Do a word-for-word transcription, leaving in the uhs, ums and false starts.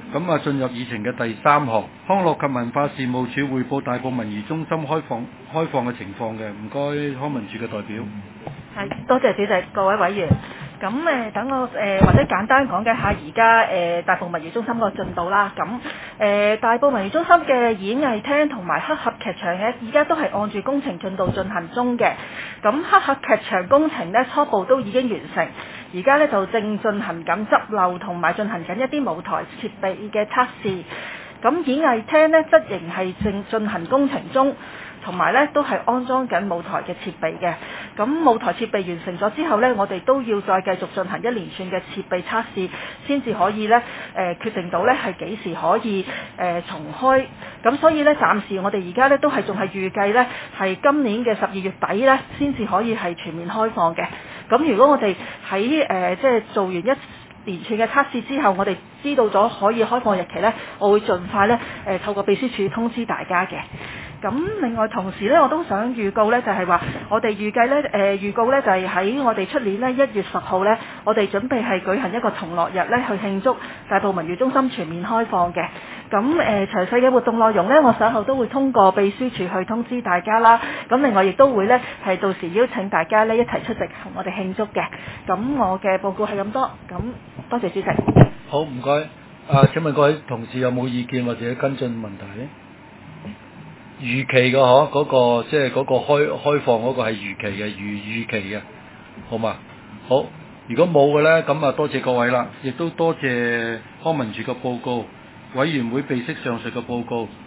咁啊，進入議程嘅第三項，康樂及文化事務署匯報大埔文娛中心開放開放嘅情況嘅，唔該康文署嘅代表。 係，多謝主席，各位委員。咁誒，等我誒、呃、或者簡單講解下而家誒大埔文娛中心個進度啦。咁誒、呃、大埔文娛中心嘅演藝廳同埋黑盒劇場咧，而家都係按住工程進度進行中嘅。咁黑盒劇場工程咧初步都已經完成，而家咧就正進行緊執漏同埋進行緊一啲舞台設備嘅測試。咁演藝廳咧則仍係正進行工程中。同埋咧都係安裝緊舞台嘅設備嘅，咁舞台設備完成咗之後咧，我哋都要再繼續進行一連串嘅設備測試，先至可以咧誒、呃、決定到咧係幾時可以誒、呃、重開。咁所以咧暫時我哋而家咧都係仲係預計咧係今年嘅十二月底咧先至可以係全面開放嘅。咁如果我哋喺誒即係做完一連串嘅測試之後，我哋知道咗可以開放日期咧，我會盡快咧誒透過秘書處通知大家嘅。咁另外同時咧，我都想預告咧，就係話我哋預計咧，誒、呃、預告咧就係喺我哋出年咧一月十號咧，我哋準備係舉行一個同樂日咧，去慶祝大埔文娛中心全面開放嘅。咁誒、呃、詳細嘅活動內容咧，我稍後都會通過秘書處去通知大家啦。咁另外亦都會咧係到時邀請大家咧一齊出席同我哋慶祝嘅。咁我嘅報告係咁多，咁多謝主席。 好，唔該。啊，請問各位同事有冇意見或者跟進問題咧？預期嘅嗬，嗰、那個即係嗰個開開放嗰個係預期嘅，預預期嘅，好嘛？好，如果冇嘅咧，咁啊多謝各位啦，亦都多謝康文署嘅報告，委員會備悉上述嘅報告。